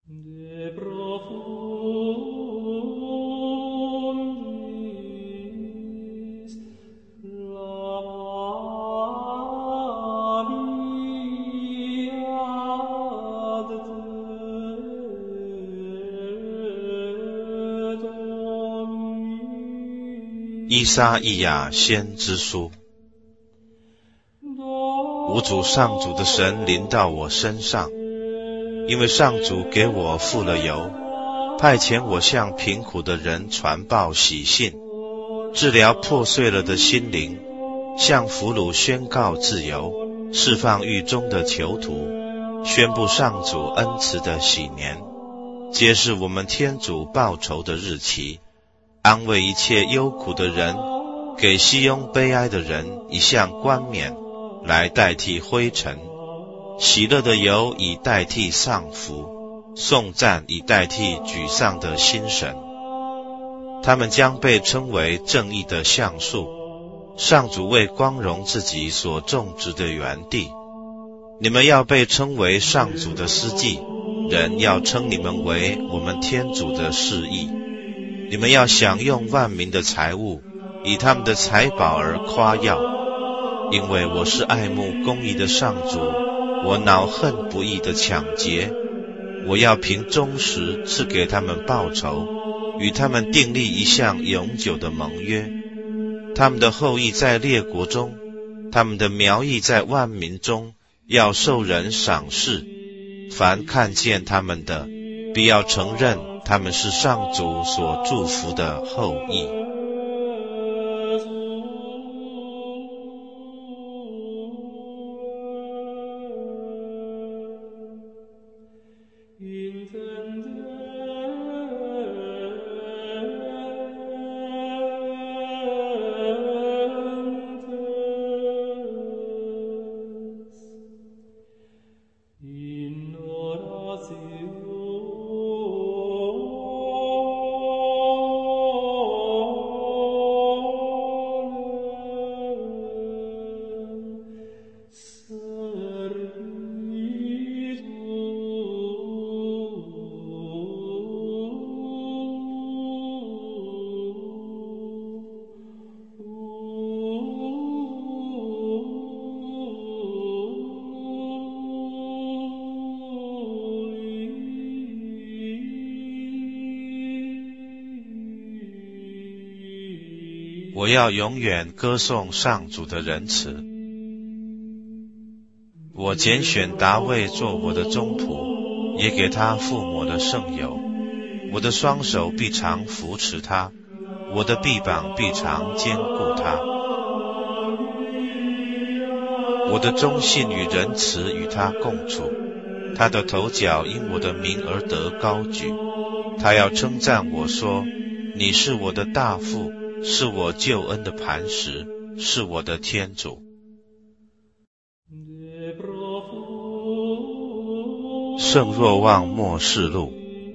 依撒意亚先知书。吾主上主的神临到我身上，因为上主给我付了油，派遣我向贫苦的人传报喜信，治疗破碎了的心灵，向俘虏宣告自由，释放狱中的囚徒，宣布上主恩慈的喜年，揭示我们天主报仇的日期，安慰一切忧苦的人，给熙雍悲哀的人一项冠冕来代替灰尘，喜乐的油以代替丧服，颂赞以代替沮丧的心神。他们将被称为正义的橡树，上主为光荣自己所种植的园地。你们要被称为上主的司祭，人要称你们为我们天主的示意。你们要享用万民的财物，以他们的财宝而夸耀，因为我是爱慕公义的上主，我恼恨不义的抢劫。我要凭忠实赐给他们报酬，与他们订立一项永久的盟约。他们的后裔在列国中，他们的苗裔在万民中，要受人赏识。凡看见他们的，必要承认他们是上主所祝福的后裔。我要永远歌颂上主的仁慈。我拣选达味做我的忠仆，也给他覆抹了圣油。我的双手必常扶持他，我的臂膀必常坚固他。我的忠信与仁慈与他共处，他的头角因我的名而得高举。他要称赞我说，你是我的大父，是我救恩的磐石，是我的天主。圣若望默示录。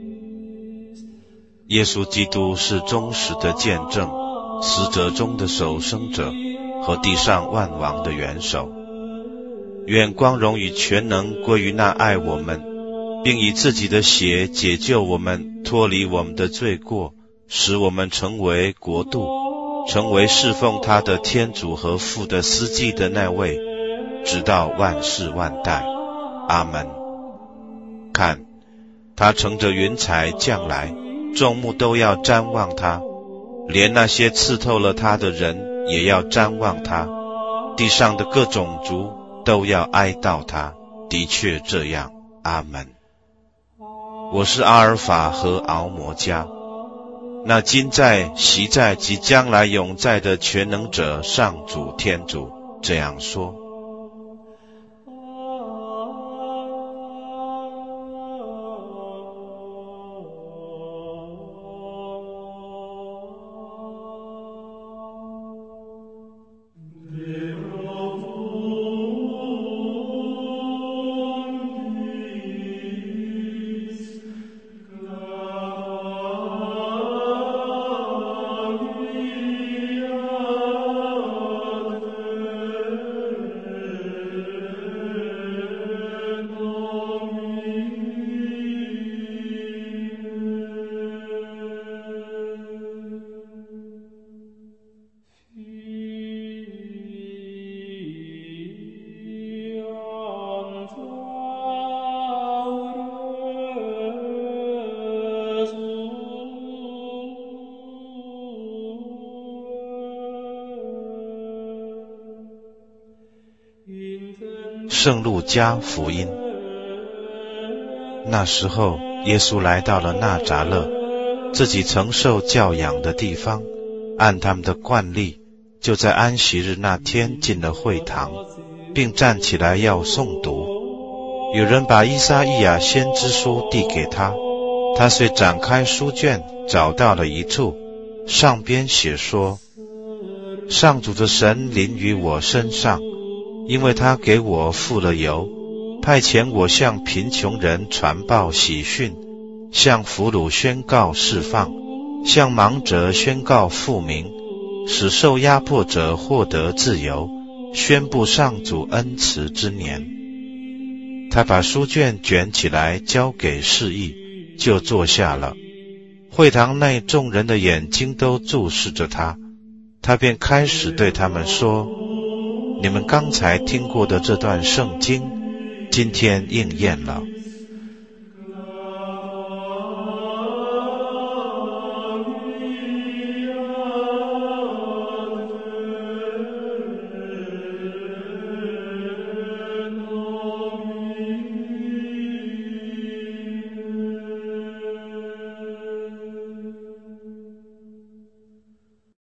耶稣基督是忠实的见证，死者中的首生者和地上万王的元首。愿光荣与全能归于那爱我们，并以自己的血解救我们，脱离我们的罪过，使我们成为国度，成为侍奉他的天主和父的司祭的那位，直到万世万代。阿门。看，他乘着云彩降来，众目都要瞻望他，连那些刺透了他的人也要瞻望他，地上的各种族都要哀悼他。的确这样。阿门。我是阿尔法和敖摩加，那今在、昔在及将来永在的全能者上主天主这样说。 圣路加福音。那时候，耶稣来到了纳匝勒，自己曾受教养的地方，按他们的惯例，就在安息日那天进了会堂，并站起来要诵读。有人把以赛亚先知书递给他，他遂展开书卷，找到了一处，上边写说：上主的神临于我身上，因为他给我付了油，派遣我向贫穷人传报喜讯，向俘虏宣告释放，向盲者宣告复明，使受压迫者获得自由，宣布上主恩慈之年。他把书卷卷起来交给示意，就坐下了。会堂内众人的眼睛都注视着他，他便开始对他们说：你们刚才听过的这段圣经，今天应验了。